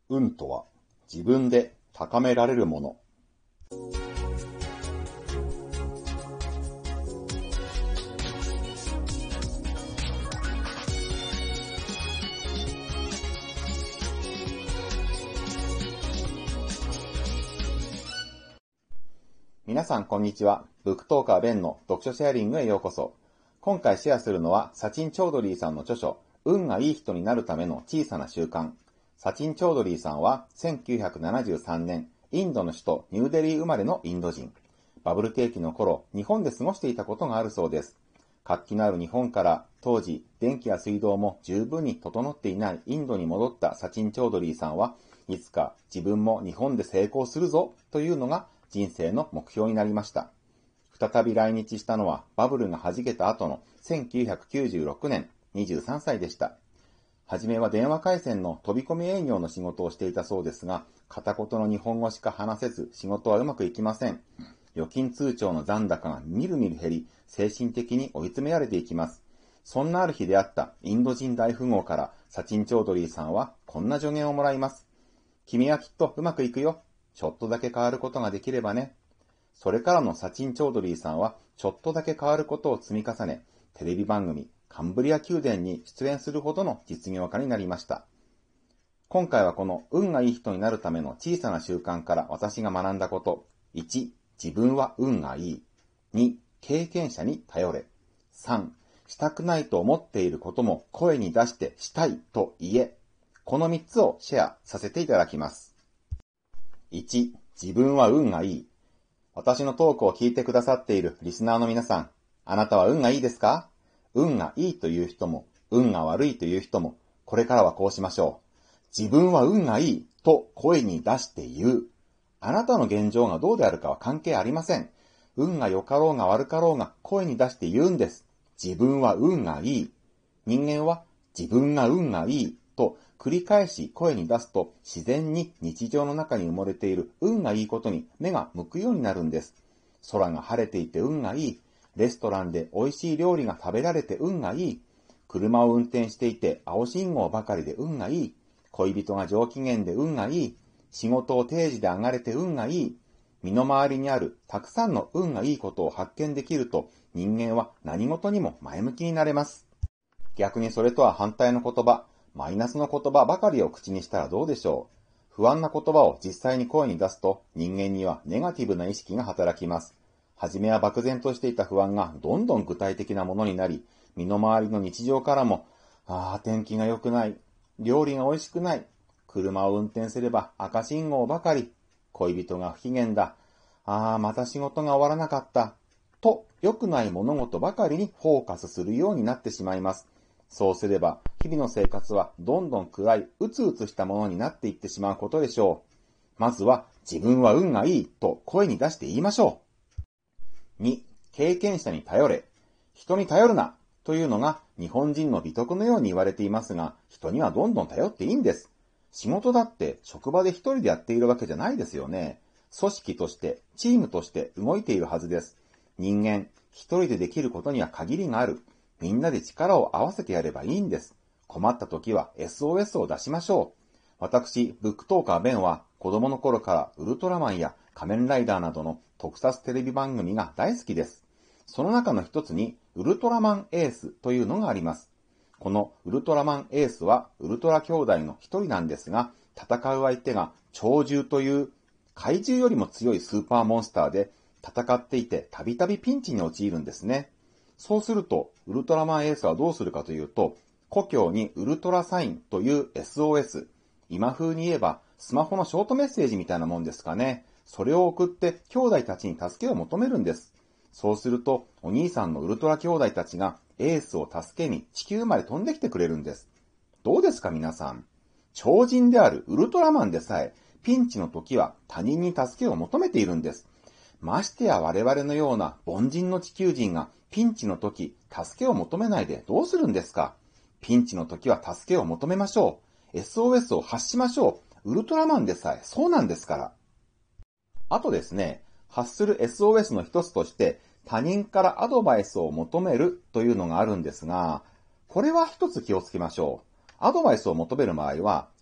運とは自分で高められるもの。皆さんこんにちは。ブックトーカーベンの読書シェアリングへようこそ。今回シェアするのはサチン・チョードリーさんの著書、運がいい人になるための小さな習慣。サチン・チョードリーさんは1973年、インドの首都ニューデリー生まれのインド人。バブル景気の頃、日本で過ごしていたことがあるそうです。活気のある日本から当時、電気や水道も十分に整っていないインドに戻ったサチン・チョードリーさんはいつか自分も日本で成功するぞというのが人生の目標になりました。再び来日したのはバブルが弾けた後の1996年、23歳でした。はじめは電話回線の飛び込み営業の仕事をしていたそうですが、片言の日本語しか話せず仕事はうまくいきません。預金通帳の残高がみるみる減り、精神的に追い詰められていきます。そんなある日出会ったインド人大富豪からサチン・チョードリーさんはこんな助言をもらいます。君はきっとうまくいくよ。ちょっとだけ変わることができればね。それからのサチン・チョードリーさんはちょっとだけ変わることを積み重ね、テレビ番組カンブリア宮殿に出演するほどの実業家になりました。今回はこの運がいい人になるための小さな習慣から私が学んだこと。1、自分は運がいい。2、経験者に頼れ。3、したくないと思っていることも声に出してしたいと言え。この3つをシェアさせていただきます。1、自分は運がいい。私のトークを聞いてくださっているリスナーの皆さん、あなたは運がいいですか？運がいいという人も、運が悪いという人も、これからはこうしましょう。自分は運がいいと声に出して言う。あなたの現状がどうであるかは関係ありません。運が良かろうが悪かろうが声に出して言うんです。自分は運がいい。人間は自分が運がいいと繰り返し声に出すと自然に日常の中に埋もれている運がいいことに目が向くようになるんです。空が晴れていて運がいい。レストランで美味しい料理が食べられて運がいい。車を運転していて青信号ばかりで運がいい。恋人が上機嫌で運がいい。仕事を定時で上がれて運がいい。身の回りにあるたくさんの運がいいことを発見できると人間は何事にも前向きになれます。逆にそれとは反対の言葉、マイナスの言葉ばかりを口にしたらどうでしょう。不安な言葉を実際に声に出すと人間にはネガティブな意識が働きます。はじめは漠然としていた不安がどんどん具体的なものになり、身の回りの日常からも、天気が良くない、料理が美味しくない、車を運転すれば赤信号ばかり、恋人が不機嫌だ、また仕事が終わらなかった、と良くない物事ばかりにフォーカスするようになってしまいます。そうすれば、日々の生活はどんどん暗い、うつうつしたものになっていってしまうことでしょう。まずは、自分は運がいいと声に出して言いましょう。2、経験者に頼れ。人に頼るなというのが日本人の美徳のように言われていますが、人にはどんどん頼っていいんです。仕事だって職場で一人でやっているわけじゃないですよね。組織として、チームとして動いているはずです。人間、一人でできることには限りがある。みんなで力を合わせてやればいいんです。困った時は SOS を出しましょう。私、ブックトーカーベンは子供の頃からウルトラマンや仮面ライダーなどの特撮テレビ番組が大好きです。その中の一つにウルトラマンエースというのがあります。このウルトラマンエースはウルトラ兄弟の一人なんですが、戦う相手が鳥獣という怪獣よりも強いスーパーモンスターで戦っていてたびたびピンチに陥るんですね。そうするとウルトラマンエースはどうするかというと、故郷にウルトラサインという SOS、今風に言えばスマホのショートメッセージみたいなもんですかね。それを送って兄弟たちに助けを求めるんです。そうするとお兄さんのウルトラ兄弟たちがエースを助けに地球まで飛んできてくれるんです。どうですか皆さん。超人であるウルトラマンでさえピンチの時は他人に助けを求めているんです。ましてや我々のような凡人の地球人がピンチの時助けを求めないでどうするんですか。ピンチの時は助けを求めましょう。SOS を発しましょう。ウルトラマンでさえそうなんですから。あとですね、発する SOS の一つとして他人からアドバイスを求めるというのがあるんですが、これは一つ気をつけましょう。アドバイスを求める場合は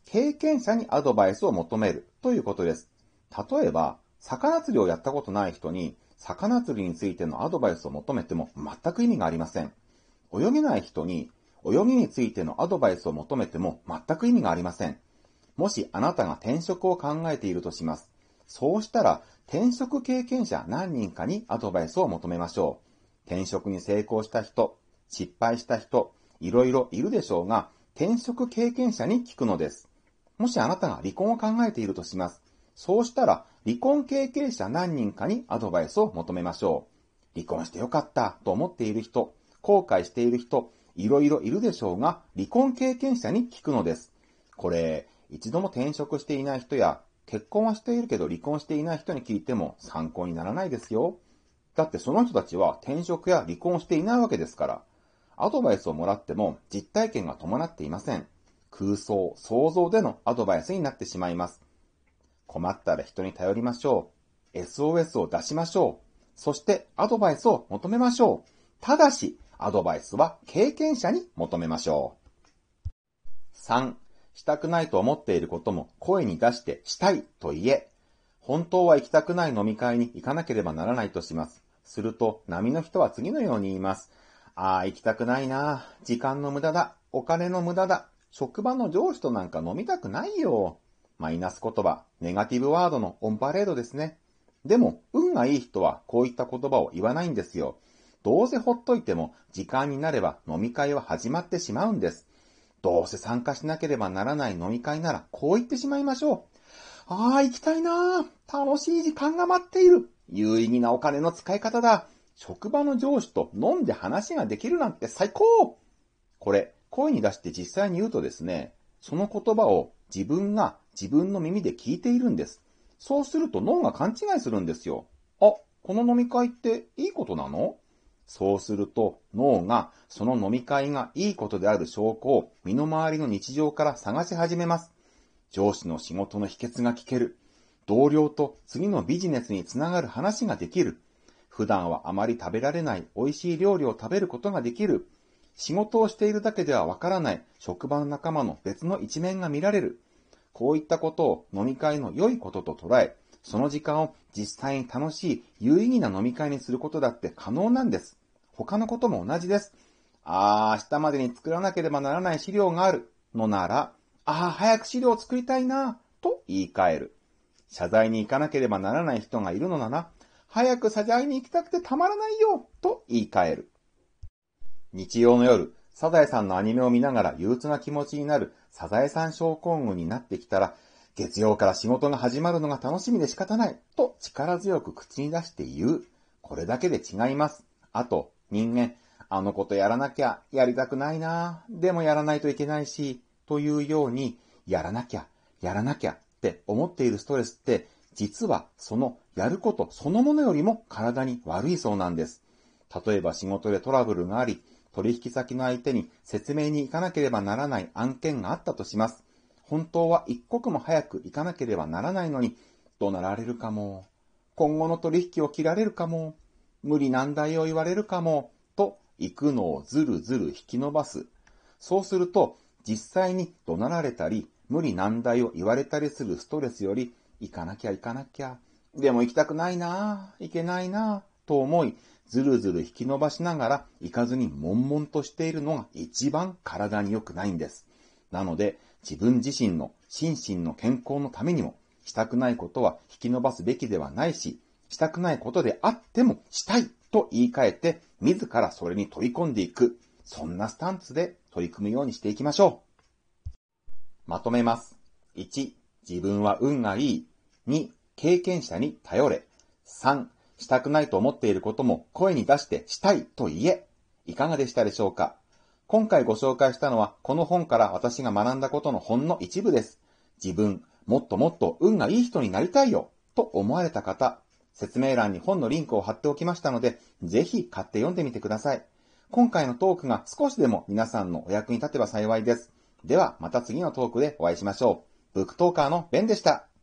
経験者にアドバイスを求めるということです。例えば、魚釣りをやったことない人に、魚釣りについてのアドバイスを求めても全く意味がありません。泳げない人に、泳ぎについてのアドバイスを求めても全く意味がありません。もしあなたが転職を考えているとします。そうしたら、転職経験者何人かにアドバイスを求めましょう。転職に成功した人、失敗した人、いろいろいるでしょうが、転職経験者に聞くのです。もしあなたが離婚を考えているとします。そうしたら、離婚経験者何人かにアドバイスを求めましょう。離婚してよかったと思っている人、後悔している人、いろいろいるでしょうが、離婚経験者に聞くのです。これ、一度も転職していない人や、結婚はしているけど離婚していない人に聞いても参考にならないですよ。だってその人たちは転職や離婚をしていないわけですから。アドバイスをもらっても実体験が伴っていません。空想、想像でのアドバイスになってしまいます。困ったら人に頼りましょう。SOS を出しましょう。そしてアドバイスを求めましょう。ただし、アドバイスは経験者に求めましょう。3、したくないと思っていることも声に出してしたいと言え。本当は行きたくない飲み会に行かなければならないとします。すると、波の人は次のように言います。行きたくないな。時間の無駄だ。お金の無駄だ。職場の上司となんか飲みたくないよ。マイナス言葉、ネガティブワードのオンパレードですね。でも、運がいい人はこういった言葉を言わないんですよ。どうせほっといても時間になれば飲み会は始まってしまうんです。どうせ参加しなければならない飲み会ならこう言ってしまいましょう。行きたいな。楽しい時間が待っている。有意義なお金の使い方だ。職場の上司と飲んで話ができるなんて最高。これ、声に出して実際に言うとですね、その言葉を自分が自分の耳で聞いているんです。そうすると脳が勘違いするんですよ。この飲み会っていいことなの？そうすると脳がその飲み会がいいことである証拠を身の回りの日常から探し始めます。上司の仕事の秘訣が聞ける。同僚と次のビジネスにつながる話ができる。普段はあまり食べられない美味しい料理を食べることができる。仕事をしているだけではわからない職場の仲間の別の一面が見られる。こういったことを飲み会の良いことと捉え、その時間を実際に楽しい有意義な飲み会にすることだって可能なんです。他のことも同じです。明日までに作らなければならない資料があるのなら、早く資料を作りたいなと言い換える。謝罪に行かなければならない人がいるのなら、早く謝罪に行きたくてたまらないよと言い換える。日曜の夜、サザエさんのアニメを見ながら憂鬱な気持ちになるサザエさん症候群になってきたら、月曜から仕事が始まるのが楽しみで仕方ないと力強く口に出して言う。これだけで違います。あと、人間、あのことやらなきゃやりたくないな。でもやらないといけないし、というように、やらなきゃって思っているストレスって、実はそのやることそのものよりも体に悪いそうなんです。例えば仕事でトラブルがあり、取引先の相手に説明に行かなければならない案件があったとします。本当は一刻も早く行かなければならないのに、怒鳴られるかも。今後の取引を切られるかも。無理難題を言われるかも。と、行くのをずるずる引き延ばす。そうすると、実際に怒鳴られたり、無理難題を言われたりするストレスより、行かなきゃ。でも行きたくないな、行けないな、と思い、ずるずる引き伸ばしながら行かずに悶々としているのが一番体に良くないんです。なので、自分自身の心身の健康のためにも、したくないことは引き伸ばすべきではないし、したくないことであってもしたいと言い換えて、自らそれに取り込んでいく。そんなスタンスで取り組むようにしていきましょう。まとめます。1、自分は運がいい。2、経験者に頼れ。3、したくないと思っていることも声に出してしたいと言え。いかがでしたでしょうか？今回ご紹介したのはこの本から私が学んだことのほんの一部です。自分、もっともっと運がいい人になりたいよと思われた方、説明欄に本のリンクを貼っておきましたので、ぜひ買って読んでみてください。今回のトークが少しでも皆さんのお役に立てば幸いです。ではまた次のトークでお会いしましょう。ブックトーカーのベンでした。